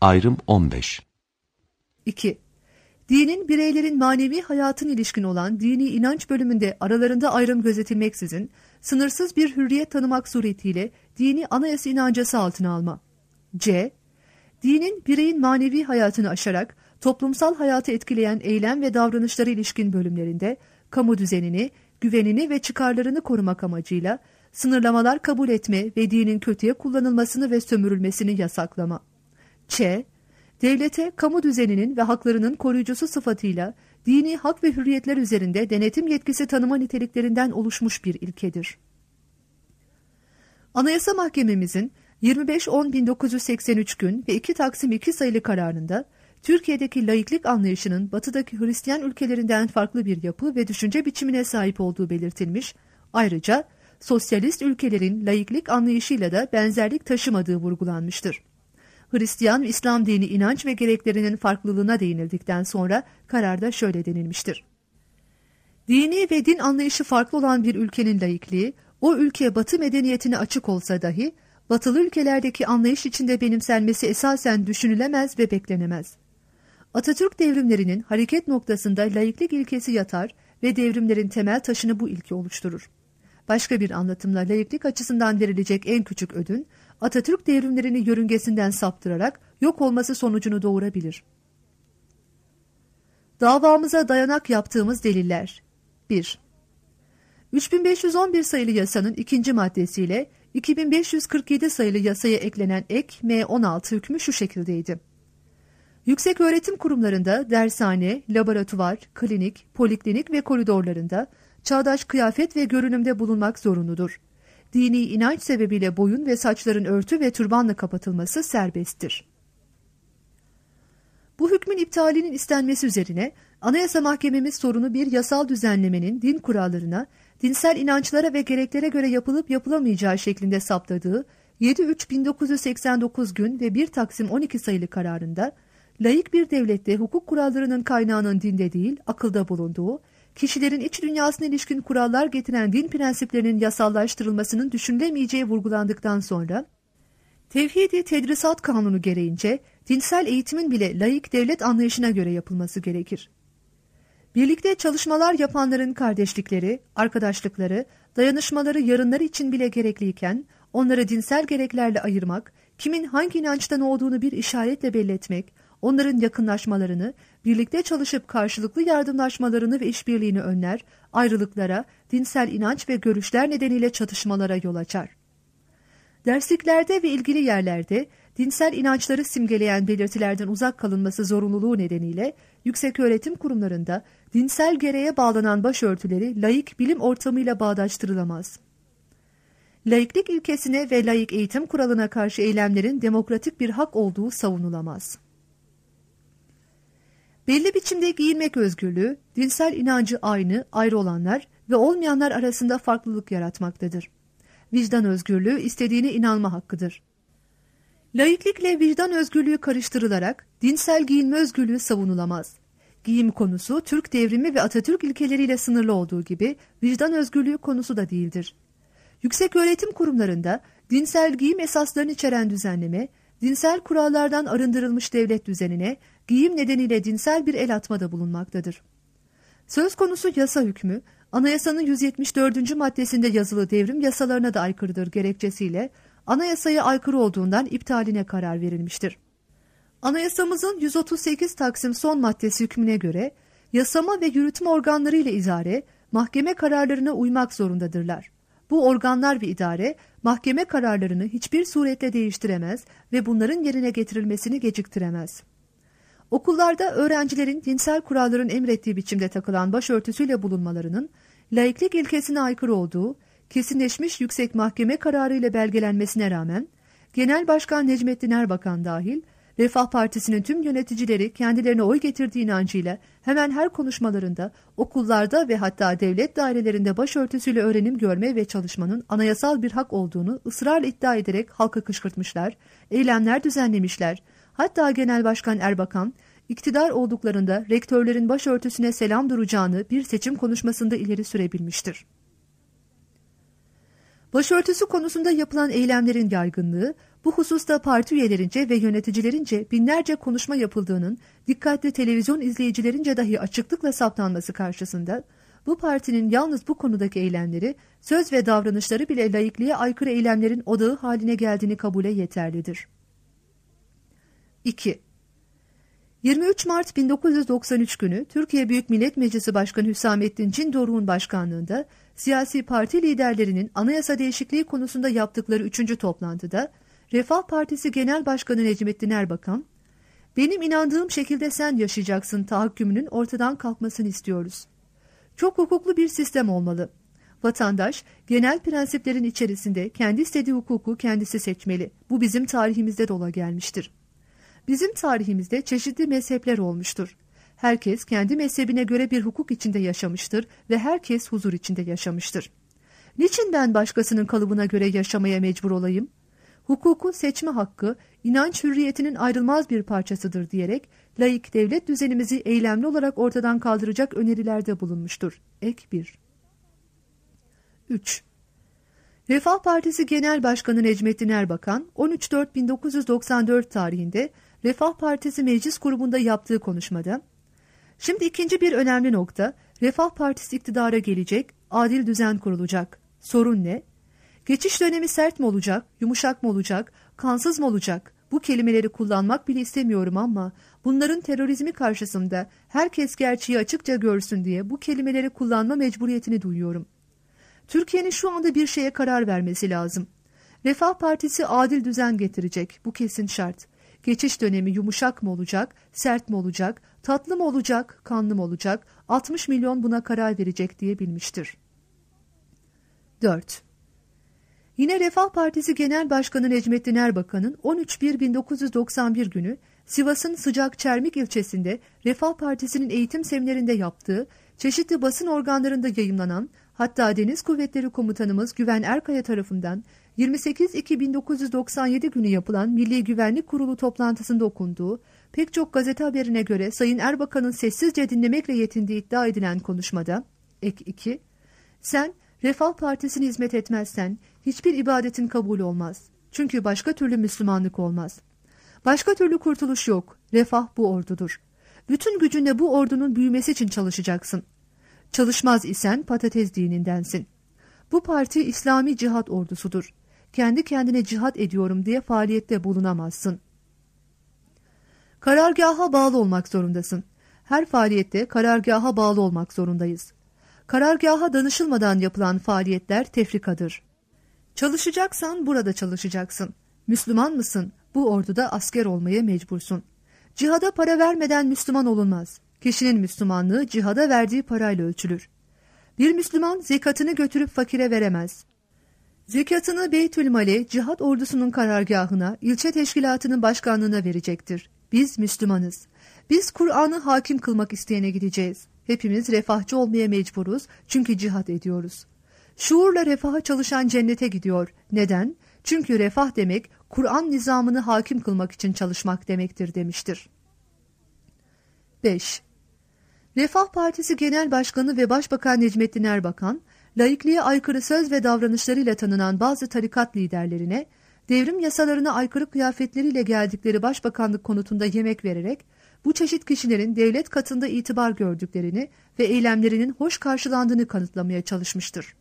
Ayrım 15. 2. Dinin bireylerin manevi hayatına ilişkin olan dini inanç bölümünde aralarında ayrım gözetilmeksizin sınırsız bir hürriyet tanımak suretiyle dini anayasa inancası altına alma. C. Dinin bireyin manevi hayatını aşarak toplumsal hayatı etkileyen eylem ve davranışlara ilişkin bölümlerinde kamu düzenini, güvenini ve çıkarlarını korumak amacıyla sınırlamalar kabul etme ve dinin kötüye kullanılmasını ve sömürülmesini yasaklama. Ç. Devlete kamu düzeninin ve haklarının koruyucusu sıfatıyla dini hak ve hürriyetler üzerinde denetim yetkisi tanıma niteliklerinden oluşmuş bir ilkedir. Anayasa Mahkememizin 25.10.1983 gün ve 2 Taksim 2 sayılı kararında Türkiye'deki laiklik anlayışının batıdaki Hristiyan ülkelerinden farklı bir yapı ve düşünce biçimine sahip olduğu belirtilmiş, ayrıca sosyalist ülkelerin laiklik anlayışıyla da benzerlik taşımadığı vurgulanmıştır. Hristiyan ve İslam dini inanç ve gereklerinin farklılığına değinildikten sonra kararda şöyle denilmiştir. Dini ve din anlayışı farklı olan bir ülkenin laikliği, o ülke Batı medeniyetine açık olsa dahi, Batılı ülkelerdeki anlayış içinde benimsenmesi esasen düşünülemez ve beklenemez. Atatürk devrimlerinin hareket noktasında laiklik ilkesi yatar ve devrimlerin temel taşını bu ilke oluşturur. Başka bir anlatımla laiklik açısından verilecek en küçük ödün, Atatürk devrimlerini yörüngesinden saptırarak yok olması sonucunu doğurabilir. Davamıza dayanak yaptığımız deliller. 1. 3511 sayılı yasanın 2. maddesiyle 2547 sayılı yasaya eklenen ek M16 hükmü şu şekildeydi. Yükseköğretim kurumlarında dershane, laboratuvar, klinik, poliklinik ve koridorlarında çağdaş kıyafet ve görünümde bulunmak zorunludur. Dini inanç sebebiyle boyun ve saçların örtü ve türbanla kapatılması serbesttir. Bu hükmün iptalinin istenmesi üzerine Anayasa Mahkememiz sorunu bir yasal düzenlemenin din kurallarına, dinsel inançlara ve gereklere göre yapılıp yapılamayacağı şeklinde saptadığı 7-3-1989 gün ve 1 Taksim 12 sayılı kararında, laik bir devlette hukuk kurallarının kaynağının dinde değil, akılda bulunduğu, kişilerin iç dünyasına ilişkin kurallar getiren din prensiplerinin yasallaştırılmasının düşünülemeyeceği vurgulandıktan sonra, Tevhidi Tedrisat Kanunu gereğince dinsel eğitimin bile laik devlet anlayışına göre yapılması gerekir. Birlikte çalışmalar yapanların kardeşlikleri, arkadaşlıkları, dayanışmaları yarınları için bile gerekliyken, onları dinsel gereklerle ayırmak, kimin hangi inançtan olduğunu bir işaretle belli etmek, onların yakınlaşmalarını, birlikte çalışıp karşılıklı yardımlaşmalarını ve işbirliğini önler, ayrılıklara, dinsel inanç ve görüşler nedeniyle çatışmalara yol açar. Dersliklerde ve ilgili yerlerde dinsel inançları simgeleyen belirtilerden uzak kalınması zorunluluğu nedeniyle yükseköğretim kurumlarında dinsel gereğe bağlanan başörtüleri laik bilim ortamıyla bağdaştırılamaz. Laiklik ilkesine ve laik eğitim kuralına karşı eylemlerin demokratik bir hak olduğu savunulamaz. Belli biçimde giyinmek özgürlüğü, dinsel inancı ayrı olanlar ve olmayanlar arasında farklılık yaratmaktadır. Vicdan özgürlüğü istediğine inanma hakkıdır. Laiklikle vicdan özgürlüğü karıştırılarak dinsel giyinme özgürlüğü savunulamaz. Giyim konusu Türk devrimi ve Atatürk ilkeleriyle sınırlı olduğu gibi vicdan özgürlüğü konusu da değildir. Yükseköğretim kurumlarında dinsel giyim esaslarını içeren düzenleme, dinsel kurallardan arındırılmış devlet düzenine, giyim nedeniyle dinsel bir el atmada bulunmaktadır. Söz konusu yasa hükmü, Anayasanın 174. maddesinde yazılı devrim yasalarına da aykırıdır gerekçesiyle, anayasaya aykırı olduğundan iptaline karar verilmiştir. Anayasamızın 138 Taksim son maddesi hükmüne göre, yasama ve yürütme organları ile idare, mahkeme kararlarına uymak zorundadırlar. Bu organlar ve idare, mahkeme kararlarını hiçbir suretle değiştiremez ve bunların yerine getirilmesini geciktiremez. Okullarda öğrencilerin dinsel kuralların emrettiği biçimde takılan başörtüsüyle bulunmalarının, laiklik ilkesine aykırı olduğu, kesinleşmiş yüksek mahkeme kararı ile belgelenmesine rağmen, Genel Başkan Necmettin Erbakan dahil, Refah Partisi'nin tüm yöneticileri kendilerine oy getirdiği inancıyla hemen her konuşmalarında okullarda ve hatta devlet dairelerinde başörtüsüyle öğrenim görme ve çalışmanın anayasal bir hak olduğunu ısrarla iddia ederek halka kışkırtmışlar, eylemler düzenlemişler. Hatta Genel Başkan Erbakan, iktidar olduklarında rektörlerin başörtüsüne selam duracağını bir seçim konuşmasında ileri sürebilmiştir. Başörtüsü konusunda yapılan eylemlerin yaygınlığı, bu hususta parti üyelerince ve yöneticilerince binlerce konuşma yapıldığının dikkatli televizyon izleyicilerince dahi açıklıkla saptanması karşısında, bu partinin yalnız bu konudaki eylemleri, söz ve davranışları bile laikliğe aykırı eylemlerin odağı haline geldiğini kabule yeterlidir. 2. 23 Mart 1993 günü Türkiye Büyük Millet Meclisi Başkanı Hüsamettin Cin-Doruk'un başkanlığında siyasi parti liderlerinin anayasa değişikliği konusunda yaptıkları 3. toplantıda Refah Partisi Genel Başkanı Necmettin Erbakan, "Benim inandığım şekilde sen yaşayacaksın" tahakkümünün ortadan kalkmasını istiyoruz. Çok hukuklu bir sistem olmalı. Vatandaş genel prensiplerin içerisinde kendi istediği hukuku kendisi seçmeli. Bu bizim tarihimizde de ola gelmiştir. Bizim tarihimizde çeşitli mezhepler olmuştur. Herkes kendi mezhebine göre bir hukuk içinde yaşamıştır ve herkes huzur içinde yaşamıştır. Niçin ben başkasının kalıbına göre yaşamaya mecbur olayım? Hukuku seçme hakkı, inanç hürriyetinin ayrılmaz bir parçasıdır diyerek laik devlet düzenimizi eylemli olarak ortadan kaldıracak önerilerde bulunmuştur. Ek 1. 3. Refah Partisi Genel Başkanı Necmettin Erbakan, 13.4.1994 tarihinde Refah Partisi Meclis Grubu'nda yaptığı konuşmada, "Şimdi ikinci bir önemli nokta, Refah Partisi iktidara gelecek, adil düzen kurulacak. Sorun ne? Geçiş dönemi sert mi olacak, yumuşak mı olacak, kansız mı olacak? Bu kelimeleri kullanmak bile istemiyorum ama bunların terörizmi karşısında herkes gerçeği açıkça görsün diye bu kelimeleri kullanma mecburiyetini duyuyorum. Türkiye'nin şu anda bir şeye karar vermesi lazım. Refah Partisi adil düzen getirecek, bu kesin şart. Geçiş dönemi yumuşak mı olacak, sert mi olacak, tatlı mı olacak, kanlı mı olacak, 60 milyon buna karar verecek" diye bilmiştir. 4. Yine Refah Partisi Genel Başkanı Necmettin Erbakan'ın 13.1.1991 günü Sivas'ın Sıcakçermik ilçesinde Refah Partisi'nin eğitim seminerinde yaptığı, çeşitli basın organlarında yayımlanan, hatta Deniz Kuvvetleri Komutanımız Güven Erkaya tarafından 28.2.1997 günü yapılan Milli Güvenlik Kurulu toplantısında okunduğu, pek çok gazete haberine göre Sayın Erbakan'ın sessizce dinlemekle yetindiği iddia edilen konuşmada, ek 2, "Sen Refah Partisi'ne hizmet etmezsen hiçbir ibadetin kabul olmaz. Çünkü başka türlü Müslümanlık olmaz. Başka türlü kurtuluş yok. Refah bu ordudur. Bütün gücünle bu ordunun büyümesi için çalışacaksın. Çalışmaz isen patates dinindensin. Bu parti İslami cihat ordusudur. Kendi kendine cihat ediyorum diye faaliyette bulunamazsın. Karargaha bağlı olmak zorundasın. Her faaliyette karargaha bağlı olmak zorundayız. Karargaha danışılmadan yapılan faaliyetler tefrikadır. Çalışacaksan burada çalışacaksın. Müslüman mısın? Bu orduda asker olmaya mecbursun. Cihada para vermeden Müslüman olunmaz. Kişinin Müslümanlığı cihada verdiği parayla ölçülür. Bir Müslüman zekatını götürüp fakire veremez. Zekatını Beytülmal'e, cihat ordusunun karargahına, ilçe teşkilatının başkanlığına verecektir. Biz Müslümanız. Biz Kur'an'ı hakim kılmak isteyene gideceğiz. Hepimiz refahçı olmaya mecburuz çünkü cihat ediyoruz. Şuurla refaha çalışan cennete gidiyor. Neden? Çünkü refah demek Kur'an nizamını hakim kılmak için çalışmak demektir demiştir. 5. Refah Partisi Genel Başkanı ve Başbakan Necmettin Erbakan, laikliğe aykırı söz ve davranışlarıyla tanınan bazı tarikat liderlerine, devrim yasalarına aykırı kıyafetleriyle geldikleri başbakanlık konutunda yemek vererek, bu çeşit kişilerin devlet katında itibar gördüklerini ve eylemlerinin hoş karşılandığını kanıtlamaya çalışmıştır.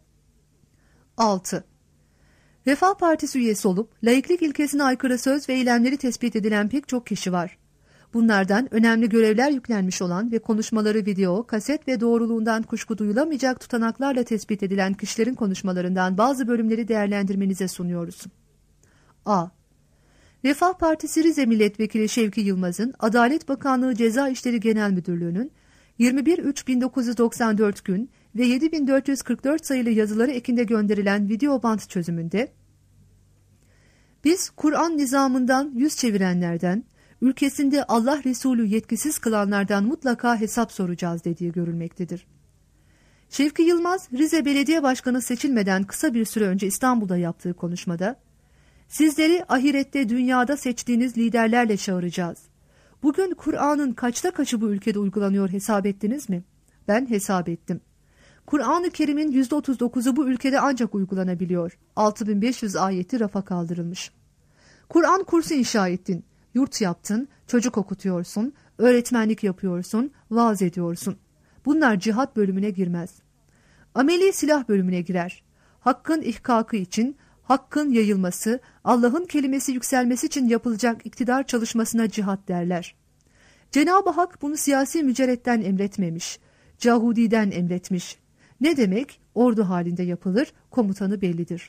6. Refah Partisi üyesi olup laiklik ilkesine aykırı söz ve eylemleri tespit edilen pek çok kişi var. Bunlardan önemli görevler yüklenmiş olan ve konuşmaları video, kaset ve doğruluğundan kuşku duyulamayacak tutanaklarla tespit edilen kişilerin konuşmalarından bazı bölümleri değerlendirmenize sunuyoruz. A. Refah Partisi Rize Milletvekili Şevki Yılmaz'ın Adalet Bakanlığı Ceza İşleri Genel Müdürlüğü'nün 21.3.1994 gün ve 7444 sayılı yazıları ekinde gönderilen video bant çözümünde, "Biz Kur'an nizamından yüz çevirenlerden, ülkesinde Allah Resulü yetkisiz kılanlardan mutlaka hesap soracağız" dediği görülmektedir. Şevki Yılmaz, Rize Belediye Başkanı seçilmeden kısa bir süre önce İstanbul'da yaptığı konuşmada, "Sizleri ahirette dünyada seçtiğiniz liderlerle çağıracağız. Bugün Kur'an'ın kaçta kaçı bu ülkede uygulanıyor hesap ettiniz mi? Ben hesap ettim. Kur'an-ı Kerim'in %39'u bu ülkede ancak uygulanabiliyor. 6500 ayeti rafa kaldırılmış. Kur'an kursu inşa ettin, yurt yaptın, çocuk okutuyorsun, öğretmenlik yapıyorsun, vaaz ediyorsun. Bunlar cihat bölümüne girmez. Ameli silah bölümüne girer. Hakkın ihkakı için, hakkın yayılması, Allah'ın kelimesi yükselmesi için yapılacak iktidar çalışmasına cihat derler. Cenab-ı Hak bunu siyasi mücerretten emretmemiş, Cahudiden emretmiş. Ne demek? Ordu halinde yapılır, komutanı bellidir.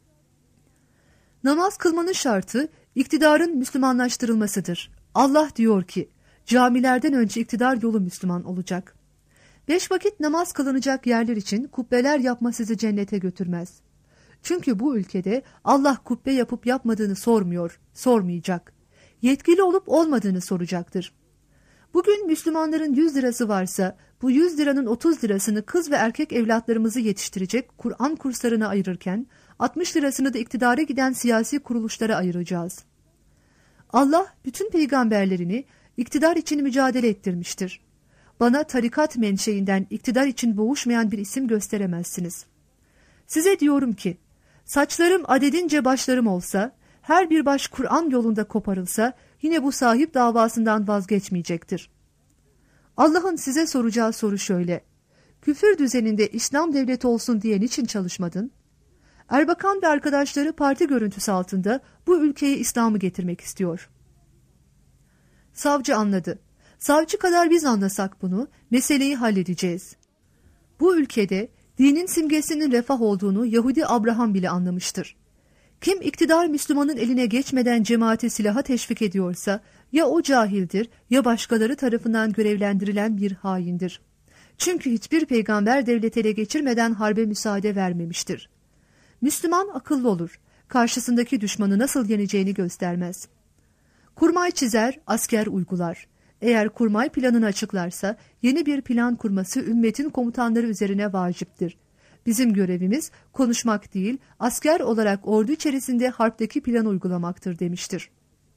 Namaz kılmanın şartı, iktidarın Müslümanlaştırılmasıdır. Allah diyor ki, camilerden önce iktidar yolu Müslüman olacak. 5 vakit namaz kılınacak yerler için kubbeler yapma sizi cennete götürmez. Çünkü bu ülkede Allah kubbe yapıp yapmadığını sormuyor, sormayacak. Yetkili olup olmadığını soracaktır. Bugün Müslümanların 100 lirası varsa, bu 100 liranın 30 lirasını kız ve erkek evlatlarımızı yetiştirecek Kur'an kurslarına ayırırken, 60 lirasını da iktidara giden siyasi kuruluşlara ayıracağız. Allah bütün peygamberlerini iktidar için mücadele ettirmiştir. Bana tarikat menşeinden iktidar için boğuşmayan bir isim gösteremezsiniz. Size diyorum ki, saçlarım adedince başlarım olsa, her bir baş Kur'an yolunda koparılsa, yine bu sahip davasından vazgeçmeyecektir. Allah'ın size soracağı soru şöyle: küfür düzeninde İslam devleti olsun diye niçin çalışmadın? Erbakan ve arkadaşları parti görüntüsü altında bu ülkeye İslam'ı getirmek istiyor. Savcı anladı. Savcı kadar biz anlasak bunu, meseleyi halledeceğiz. Bu ülkede dinin simgesinin refah olduğunu Yahudi Abraham bile anlamıştır. Kim iktidar Müslümanın eline geçmeden cemaati silaha teşvik ediyorsa, ya o cahildir ya başkaları tarafından görevlendirilen bir haindir. Çünkü hiçbir peygamber devlet ele geçirmeden harbe müsaade vermemiştir. Müslüman akıllı olur, karşısındaki düşmanı nasıl yeneceğini göstermez. Kurmay çizer, asker uygular. Eğer kurmay planını açıklarsa, yeni bir plan kurması ümmetin komutanları üzerine vaciptir. Bizim görevimiz konuşmak değil, asker olarak ordu içerisinde harpteki planı uygulamaktır demiştir.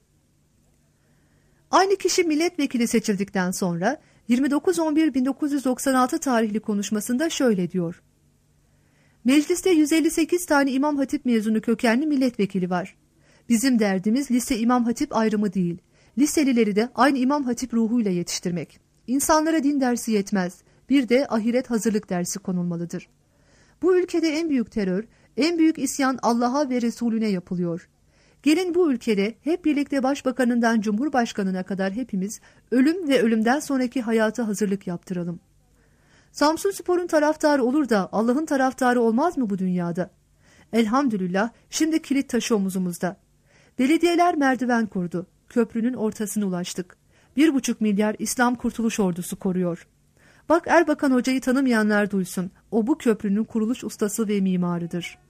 Aynı kişi milletvekili seçildikten sonra 29.11.1996 tarihli konuşmasında şöyle diyor: Mecliste 158 tane İmam Hatip mezunu kökenli milletvekili var. Bizim derdimiz lise İmam Hatip ayrımı değil. Liselileri de aynı İmam Hatip ruhuyla yetiştirmek. İnsanlara din dersi yetmez. Bir de ahiret hazırlık dersi konulmalıdır. Bu ülkede en büyük terör, en büyük isyan Allah'a ve Resulüne yapılıyor. Gelin bu ülkede hep birlikte başbakanından cumhurbaşkanına kadar hepimiz ölüm ve ölümden sonraki hayata hazırlık yaptıralım. Samsunspor'un taraftarı olur da Allah'ın taraftarı olmaz mı bu dünyada? Elhamdülillah şimdi kilit taşı omuzumuzda. Belediyeler merdiven kurdu. Köprünün ortasına ulaştık. 1,5 milyar İslam Kurtuluş Ordusu koruyor. Bak Erbakan Hoca'yı tanımayanlar duysun. O bu köprünün kuruluş ustası ve mimarıdır.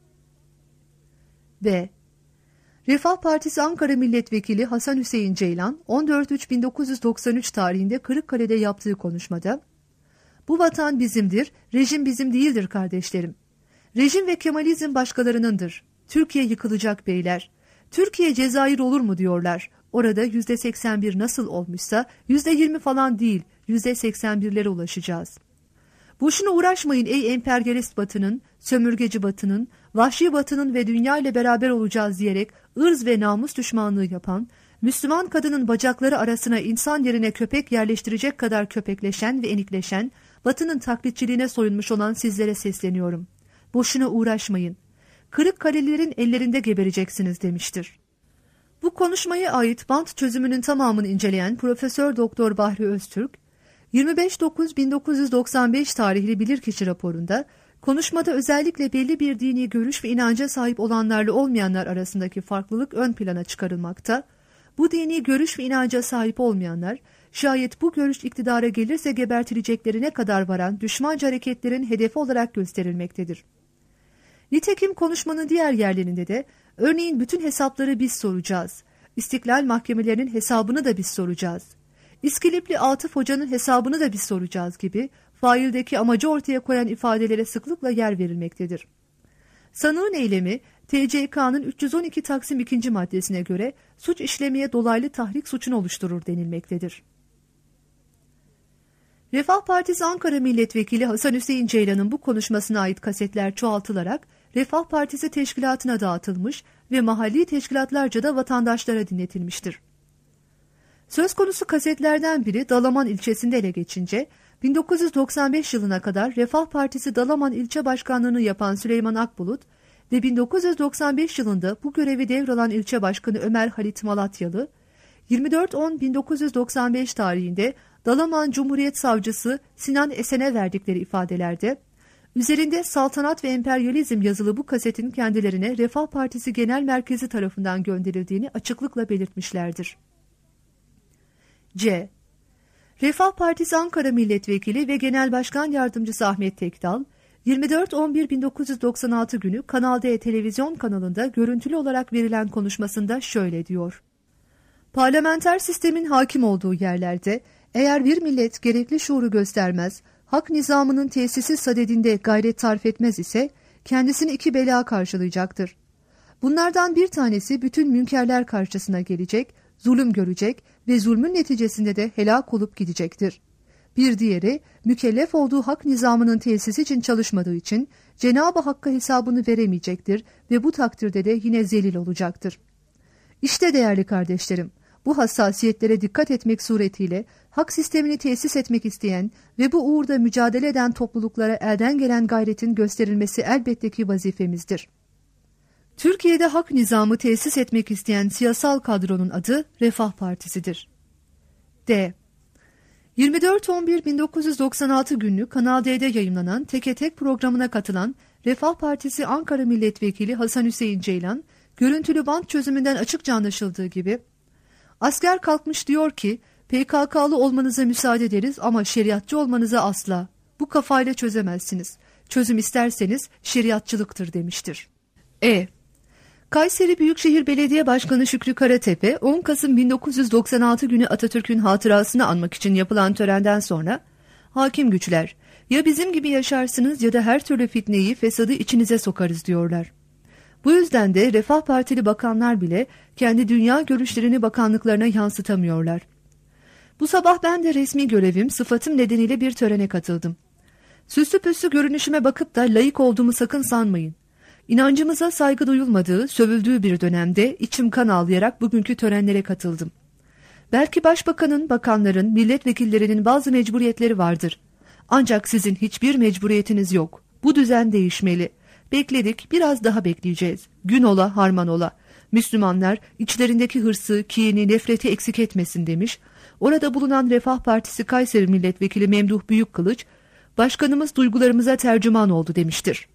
B. Refah Partisi Ankara Milletvekili Hasan Hüseyin Ceylan 14.3.1993 tarihinde Kırıkkale'de yaptığı konuşmada, "Bu vatan bizimdir, rejim bizim değildir kardeşlerim. Rejim ve Kemalizm başkalarınındır. Türkiye yıkılacak beyler. Türkiye Cezayir olur mu diyorlar. Orada %81 nasıl olmuşsa %20 falan değil, %81'lere ulaşacağız. Boşuna uğraşmayın ey emperyalist batının, sömürgeci batının, vahşi batının ve dünya ile beraber olacağız diyerek ırz ve namus düşmanlığı yapan, Müslüman kadının bacakları arasına insan yerine köpek yerleştirecek kadar köpekleşen ve enikleşen, batının taklitçiliğine soyunmuş olan sizlere sesleniyorum. Boşuna uğraşmayın. Kırıkkalelilerin ellerinde gebereceksiniz" demiştir. Bu konuşmaya ait bant çözümünün tamamını inceleyen Profesör Doktor Bahri Öztürk, 25.9.1995 tarihli bilirkişi raporunda, konuşmada özellikle belli bir dini görüş ve inanca sahip olanlarla olmayanlar arasındaki farklılık ön plana çıkarılmakta, bu dini görüş ve inanca sahip olmayanlar, şayet bu görüş iktidara gelirse gebertileceklerine kadar varan düşmanca hareketlerin hedefi olarak gösterilmektedir. Nitekim konuşmanın diğer yerlerinde de, örneğin bütün hesapları biz soracağız, İstiklal mahkemelerinin hesabını da biz soracağız, İskilipli Atıf Hoca'nın hesabını da biz soracağız gibi faildeki amacı ortaya koyan ifadelere sıklıkla yer verilmektedir. Sanığın eylemi, TCK'nın 312 Taksim 2. maddesine göre suç işlemeye dolaylı tahrik suçunu oluşturur denilmektedir. Refah Partisi Ankara Milletvekili Hasan Hüseyin Ceylan'ın bu konuşmasına ait kasetler çoğaltılarak Refah Partisi teşkilatına dağıtılmış ve mahalli teşkilatlarca da vatandaşlara dinletilmiştir. Söz konusu kasetlerden biri Dalaman ilçesinde ele geçince 1995 yılına kadar Refah Partisi Dalaman ilçe başkanlığını yapan Süleyman Akbulut ve 1995 yılında bu görevi devralan ilçe başkanı Ömer Halit Malatyalı, 24.10.1995 tarihinde Dalaman Cumhuriyet Savcısı Sinan Esen'e verdikleri ifadelerde, üzerinde saltanat ve emperyalizm yazılı bu kasetin kendilerine Refah Partisi Genel Merkezi tarafından gönderildiğini açıklıkla belirtmişlerdir. C. Refah Partisi Ankara Milletvekili ve Genel Başkan Yardımcısı Ahmet Tekdal, 24.11.1996 günü Kanal D televizyon kanalında görüntülü olarak verilen konuşmasında şöyle diyor. Parlamenter sistemin hakim olduğu yerlerde eğer bir millet gerekli şuuru göstermez, hak nizamının tesisi sadedinde gayret sarf etmez ise kendisini iki bela karşılayacaktır. Bunlardan bir tanesi bütün münkerler karşısına gelecek, zulüm görecek ve zulmün neticesinde de helak olup gidecektir. Bir diğeri mükellef olduğu hak nizamının tesisi için çalışmadığı için Cenab-ı Hakk'a hesabını veremeyecektir ve bu takdirde de yine zelil olacaktır. İşte değerli kardeşlerim, bu hassasiyetlere dikkat etmek suretiyle hak sistemini tesis etmek isteyen ve bu uğurda mücadele eden topluluklara elden gelen gayretin gösterilmesi elbette ki vazifemizdir. Türkiye'de hak nizamı tesis etmek isteyen siyasal kadronun adı Refah Partisi'dir. D. 24.11.1996 günlü Kanal D'de yayımlanan Teke Tek programına katılan Refah Partisi Ankara Milletvekili Hasan Hüseyin Ceylan, görüntülü bant çözümünden açıkça anlaşıldığı gibi, asker kalkmış diyor ki, PKK'lı olmanıza müsaade ederiz ama şeriatçı olmanıza asla. Bu kafayla çözemezsiniz. Çözüm isterseniz şeriatçılıktır demiştir. E. Kayseri Büyükşehir Belediye Başkanı Şükrü Karatepe, 10 Kasım 1996 günü Atatürk'ün hatırasını anmak için yapılan törenden sonra, hakim güçler, ya bizim gibi yaşarsınız ya da her türlü fitneyi, fesadı içinize sokarız diyorlar. Bu yüzden de Refah Partili bakanlar bile kendi dünya görüşlerini bakanlıklarına yansıtamıyorlar. Bu sabah ben de resmi görevim, sıfatım nedeniyle bir törene katıldım. Süslü püslü görünüşüme bakıp da laik olduğumu sakın sanmayın. İnancımıza saygı duyulmadığı, sövüldüğü bir dönemde içim kan ağlayarak bugünkü törenlere katıldım. Belki başbakanın, bakanların, milletvekillerinin bazı mecburiyetleri vardır. Ancak sizin hiçbir mecburiyetiniz yok. Bu düzen değişmeli. Bekledik, biraz daha bekleyeceğiz. Gün ola, harman ola. Müslümanlar içlerindeki hırsı, kini, nefreti eksik etmesin demiş. Orada bulunan Refah Partisi Kayseri Milletvekili Memduh Büyükkılıç, başkanımız duygularımıza tercüman oldu demiştir.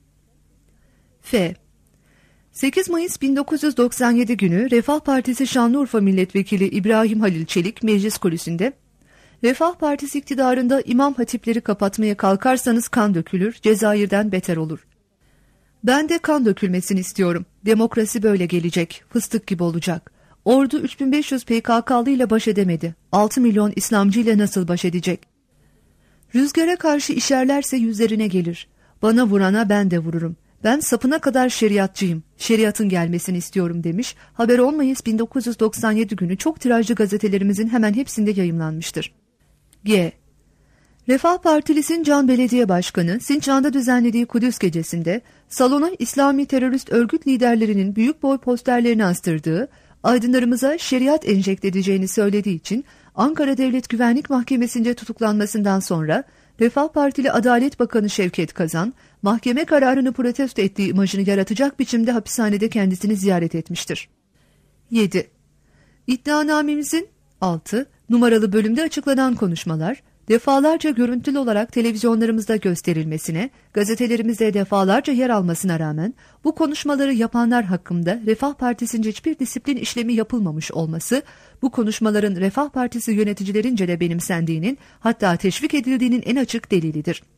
F. 8 Mayıs 1997 günü Refah Partisi Şanlıurfa Milletvekili İbrahim Halil Çelik meclis kulisinde, Refah Partisi iktidarında imam hatipleri kapatmaya kalkarsanız kan dökülür, Cezayir'den beter olur. Ben de kan dökülmesini istiyorum. Demokrasi böyle gelecek, fıstık gibi olacak. Ordu 3500 PKK'lı ile baş edemedi. 6 milyon İslamcı ile nasıl baş edecek? Rüzgara karşı işerlerse yüzlerine gelir. Bana vurana ben de vururum. Ben sapına kadar şeriatçıyım. Şeriatın gelmesini istiyorum demiş. Haber 10 Mayıs 1997 günü çok tirajlı gazetelerimizin hemen hepsinde yayımlanmıştır. G. Refah Partili Sincan Belediye Başkanı Sincan'da düzenlediği Kudüs Gecesi'nde salona İslami terörist örgüt liderlerinin büyük boy posterlerini astırdığı, aydınlarımıza şeriat enjekte edeceğini söylediği için Ankara Devlet Güvenlik Mahkemesi'nce tutuklanmasından sonra Refah Partili Adalet Bakanı Şevket Kazan, mahkeme kararını protesto ettiği imajını yaratacak biçimde hapishanede kendisini ziyaret etmiştir. 7. İddianamemizin 6 numaralı bölümde açıklanan konuşmalar, defalarca görüntülü olarak televizyonlarımızda gösterilmesine, gazetelerimizde defalarca yer almasına rağmen bu konuşmaları yapanlar hakkında Refah Partisi'nce hiçbir disiplin işlemi yapılmamış olması, bu konuşmaların Refah Partisi yöneticilerince de benimsendiğinin, hatta teşvik edildiğinin en açık delilidir.